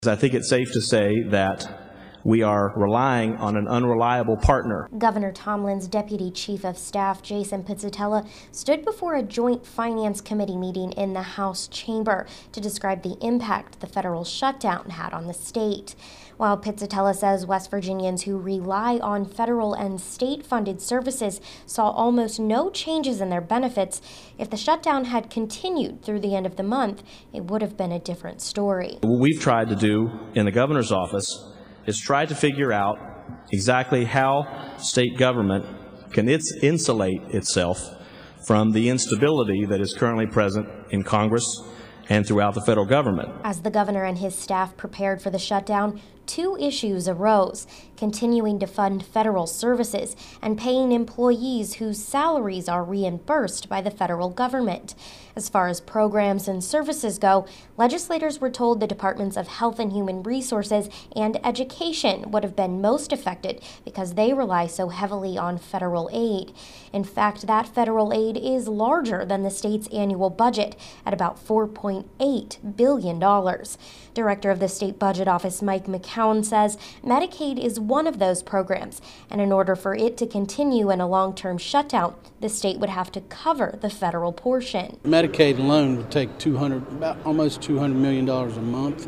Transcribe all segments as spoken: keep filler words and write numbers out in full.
I think it's safe to say that we are relying on an unreliable partner. Governor Tomlin's Deputy Chief of Staff, Jason Pizzatella, stood before a joint Finance Committee meeting in the House chamber to describe the impact the federal shutdown had on the state. While Pizzatella says West Virginians who rely on federal and state-funded services saw almost no changes in their benefits, if the shutdown had continued through the end of the month, it would have been a different story. What we've tried to do in the governor's office is try to figure out exactly how state government can its insulate itself from the instability that is currently present in Congress and throughout the federal government. As the governor and his staff prepared for the shutdown, two issues arose: continuing to fund federal services and paying employees whose salaries are reimbursed by the federal government. As far as programs and services go, legislators were told the Departments of Health and Human Resources and Education would have been most affected because they rely so heavily on federal aid. In fact, that federal aid is larger than the state's annual budget at about four point eight billion dollars. Director of the State Budget Office, Mike McCown, says Medicaid is one of those programs, and in order for it to continue in a long-term shutdown, the state would have to cover the federal portion. Medicaid alone would take two hundred, about almost two hundred million dollars a month.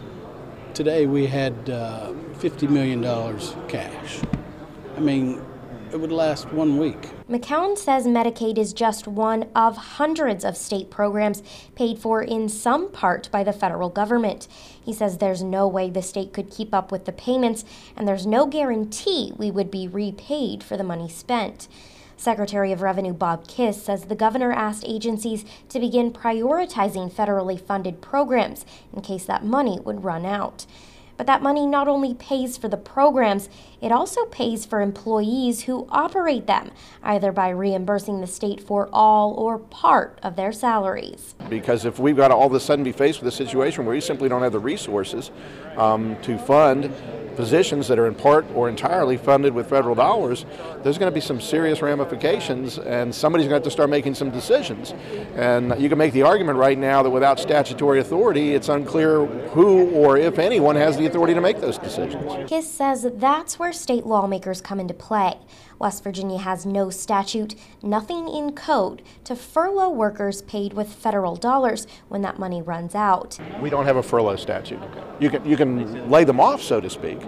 Today we had uh, fifty million dollars cash. I mean, it would last one week. McCown says Medicaid is just one of hundreds of state programs paid for in some part by the federal government. He says there's no way the state could keep up with the payments, and there's no guarantee we would be repaid for the money spent. Secretary of Revenue Bob Kiss says the governor asked agencies to begin prioritizing federally funded programs in case that money would run out. But that money not only pays for the programs, it also pays for employees who operate them, either by reimbursing the state for all or part of their salaries. Because if we've got to all of a sudden be faced with a situation where we simply don't have the resources um, to fund positions that are in part or entirely funded with federal dollars, there's going to be some serious ramifications, and somebody's going to have to start making some decisions. And you can make the argument right now that without statutory authority, it's unclear who or if anyone has the authority to make those decisions. Kiss says that's where state lawmakers come into play. West Virginia has no statute, nothing in code, to furlough workers paid with federal dollars when that money runs out. We don't have a furlough statute. You can, you can lay them off, so to speak.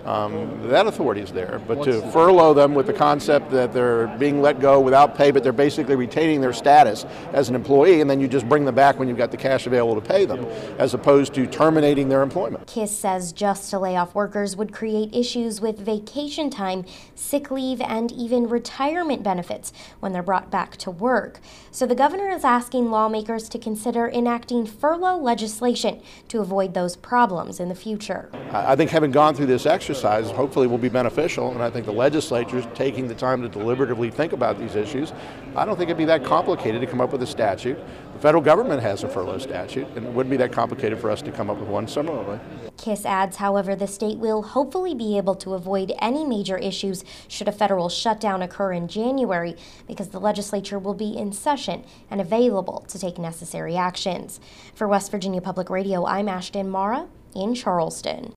Um, that authority is there, but to furlough them with the concept that they're being let go without pay, but they're basically retaining their status as an employee, and then you just bring them back when you've got the cash available to pay them, as opposed to terminating their employment. Kiss says just to lay off workers would create issues with vacation time, sick leave, and even retirement benefits when they're brought back to work. So the governor is asking lawmakers to consider enacting furlough legislation to avoid those problems in the future. I think having gone through this exercise hopefully will be beneficial, and I think the legislature is taking the time to deliberatively think about these issues. I don't think it'd be that complicated to come up with a statute. The federal government has a furlough statute, and it wouldn't be that complicated for us to come up with one similarly. Kiss adds, however, the state will hopefully be able to avoid any major issues should a federal shutdown occur in January, because the legislature will be in session and available to take necessary actions. For West Virginia Public Radio, I'm Ashton Mara in Charleston.